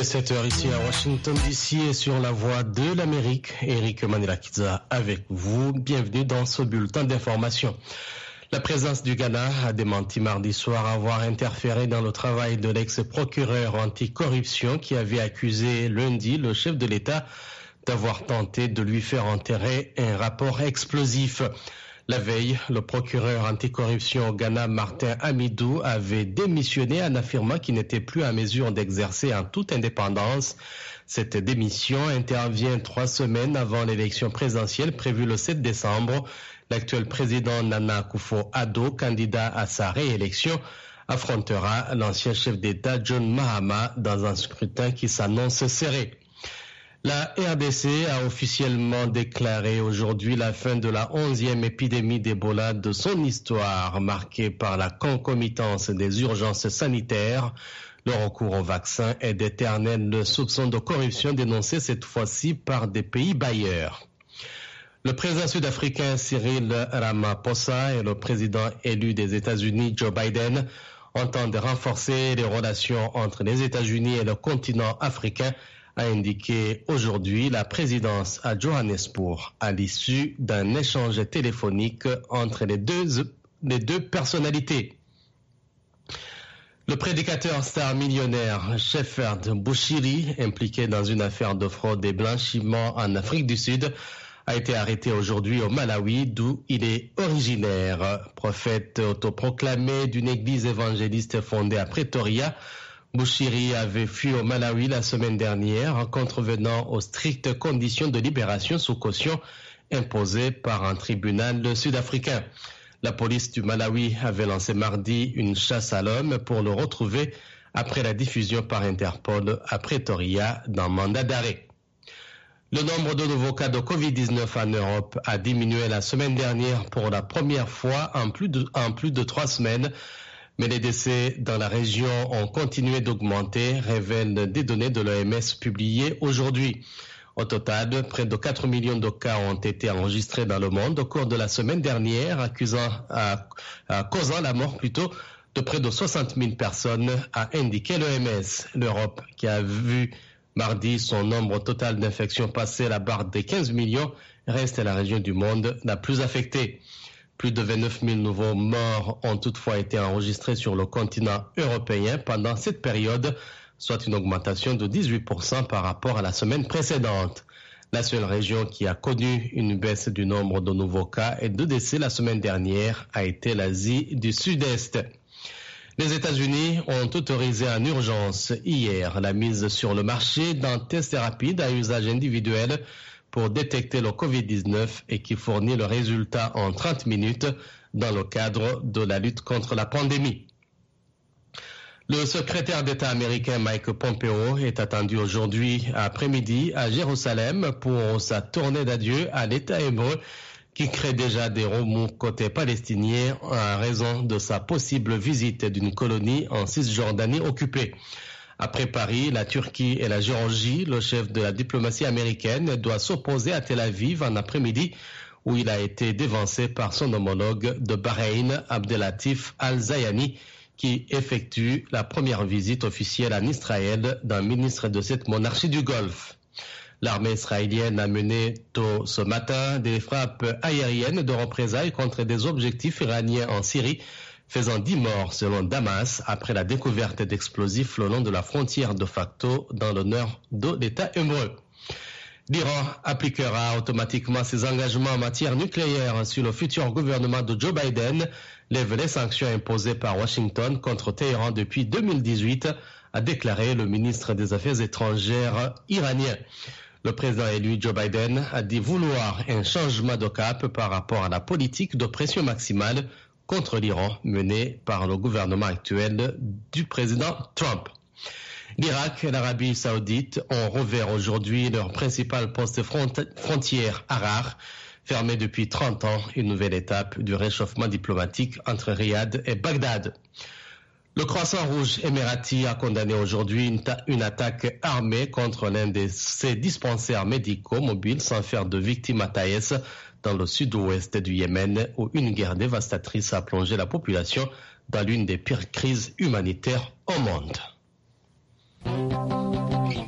est 7h ici à Washington DC et sur la voie de l'Amérique. Eric Manelakiza avec vous. Bienvenue dans ce bulletin d'information. La présence du Ghana a démenti mardi soir avoir interféré dans le travail de l'ex-procureur anticorruption qui avait accusé lundi le chef de l'État d'avoir tenté de lui faire enterrer un rapport explosif. La veille, le procureur anticorruption au Ghana, Martin Amidou, avait démissionné en affirmant qu'il n'était plus en mesure d'exercer en toute indépendance. Cette démission intervient 3 semaines avant l'élection présidentielle prévue le 7 décembre. L'actuel président Nana Akufo-Addo, candidat à sa réélection, affrontera l'ancien chef d'État John Mahama dans un scrutin qui s'annonce serré. La RDC a officiellement déclaré aujourd'hui la fin de la 11e épidémie d'Ebola de son histoire, marquée par la concomitance des urgences sanitaires, le recours au vaccin et d'éternels soupçons de corruption dénoncés cette fois-ci par des pays bailleurs. Le président sud-africain Cyril Ramaphosa et le président élu des États-Unis Joe Biden entendent renforcer les relations entre les États-Unis et le continent africain, a indiqué aujourd'hui la présidence à Johannesburg à l'issue d'un échange téléphonique entre les deux personnalités. Le prédicateur star millionnaire Shepherd Bushiri, impliqué dans une affaire de fraude et blanchiment en Afrique du Sud, a été arrêté aujourd'hui au Malawi, d'où il est originaire. Prophète autoproclamé d'une église évangéliste fondée à Pretoria, Bushiri avait fui au Malawi la semaine dernière en contrevenant aux strictes conditions de libération sous caution imposées par un tribunal sud-africain. La police du Malawi avait lancé mardi une chasse à l'homme pour le retrouver après la diffusion par Interpol à Pretoria d'un mandat d'arrêt. Le nombre de nouveaux cas de Covid-19 en Europe a diminué la semaine dernière pour la première fois en plus de 3 semaines. Mais les décès dans la région ont continué d'augmenter, révèlent des données de l'OMS publiées aujourd'hui. Au total, près de 4 millions de cas ont été enregistrés dans le monde au cours de la semaine dernière, causant la mort de près de 60 000 personnes, a indiqué l'OMS. L'Europe, qui a vu mardi son nombre total d'infections passer la barre des 15 millions, reste la région du monde la plus affectée. Plus de 29 000 nouveaux morts ont toutefois été enregistrés sur le continent européen pendant cette période, soit une augmentation de 18% par rapport à la semaine précédente. La seule région qui a connu une baisse du nombre de nouveaux cas et de décès la semaine dernière a été l'Asie du Sud-Est. Les États-Unis ont autorisé en urgence hier la mise sur le marché d'un test rapide à usage individuel pour détecter le Covid-19 et qui fournit le résultat en 30 minutes dans le cadre de la lutte contre la pandémie. Le secrétaire d'État américain Mike Pompeo est attendu aujourd'hui après-midi à Jérusalem pour sa tournée d'adieu à l'État hébreu qui crée déjà des remous côté palestinien en raison de sa possible visite d'une colonie en Cisjordanie occupée. Après Paris, la Turquie et la Géorgie, le chef de la diplomatie américaine doit s'opposer à Tel Aviv en après-midi où il a été dévancé par son homologue de Bahreïn, Abdelatif Al-Zayani, qui effectue la première visite officielle en Israël d'un ministre de cette monarchie du Golfe. L'armée israélienne a mené tôt ce matin des frappes aériennes de représailles contre des objectifs iraniens en Syrie, faisant 10 morts selon Damas après la découverte d'explosifs le long de la frontière de facto dans le nord de l'État hébreu. L'Iran appliquera automatiquement ses engagements en matière nucléaire si le futur gouvernement de Joe Biden lève les sanctions imposées par Washington contre Téhéran depuis 2018, a déclaré le ministre des Affaires étrangères iranien. Le président élu Joe Biden a dit vouloir un changement de cap par rapport à la politique de pression maximale contre l'Iran menée par le gouvernement actuel du président Trump. L'Irak et l'Arabie saoudite ont rouvert aujourd'hui leur principal poste frontière Harar, fermé depuis 30 ans, une nouvelle étape du réchauffement diplomatique entre Riyad et Bagdad. Le Croissant Rouge émirati a condamné aujourd'hui une attaque armée contre l'un de ses dispensaires médicaux mobiles sans faire de victimes à Taïs, dans le sud-ouest du Yémen, où une guerre dévastatrice a plongé la population dans l'une des pires crises humanitaires au monde.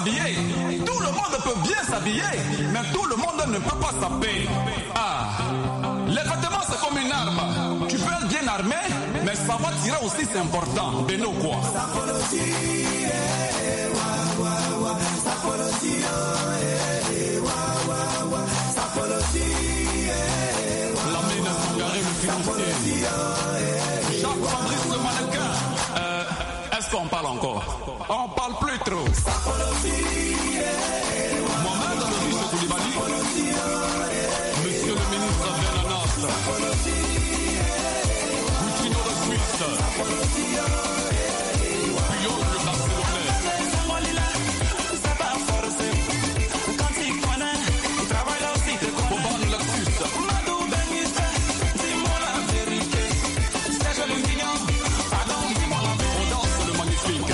s'habiller. Tout le monde peut bien s'habiller, mais tout le monde ne peut pas s'habiller. Ah, les vêtements c'est comme une arme. Tu peux être bien armé, mais savoir tirer aussi c'est important. Beno quoi. La mine Sangaré, le financier. Jacques Fabrice le mannequin. Est-ce qu'on parle encore? On parle plus trop. Mohamed le riche Koulibaly. Monsieur le ministre Benanas. Coutinho de Suisse. Puyol le Barcelonais. Boban Lexus. Audace le magnifique.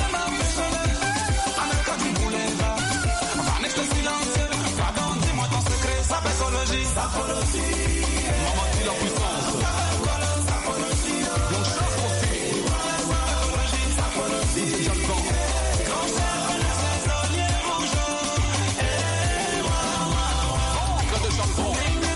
Mamati la puissance. Blanchard aussi. Jalban. Encre de Jalban.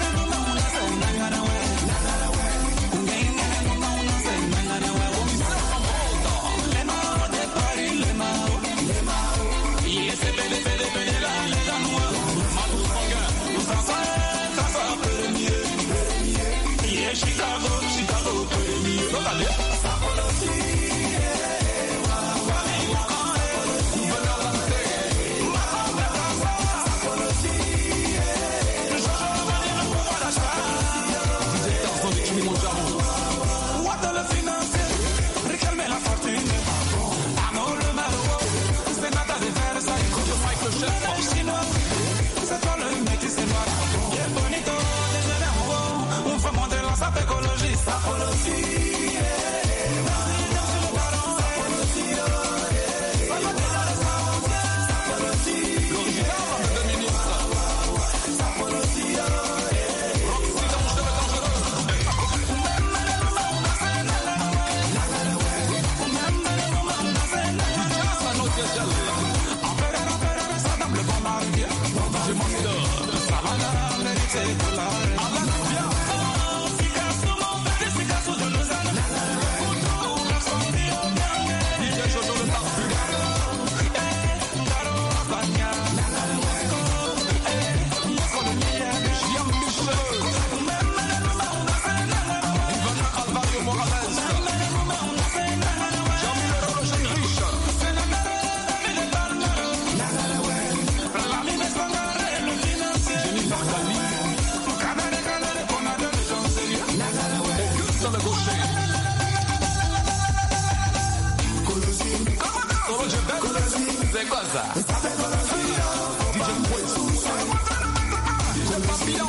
C'est quoi ça? DJ Poisson, DJ Papillon,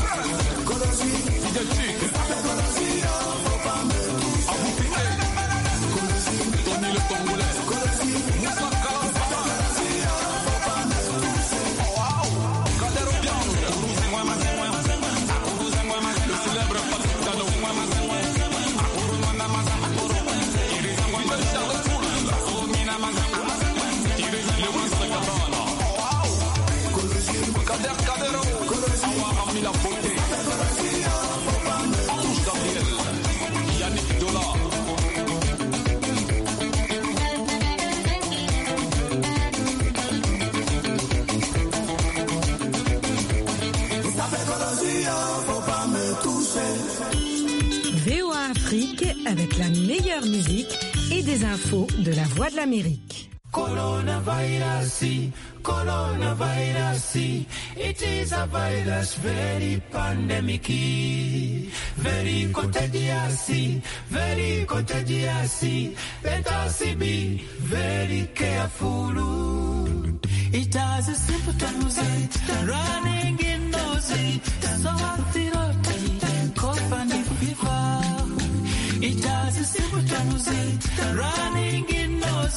DJ Chic, Abou Piqué, Tony le Congolais, Moussa Kalambaba, Kadero Bianc, le célèbre Patrick Tano, Kadero, Awa Amila Bote, Ange Gabriel, Yannick Dola. VOA Afrique avec la meilleure musique et des infos de la Voix de l'Amérique. Coronavirus, it is a virus very pandemic, very contagious, let us be very careful. It has a symptoms, running in nose, sore throat, cough and fever. It has a symptoms, running in nose,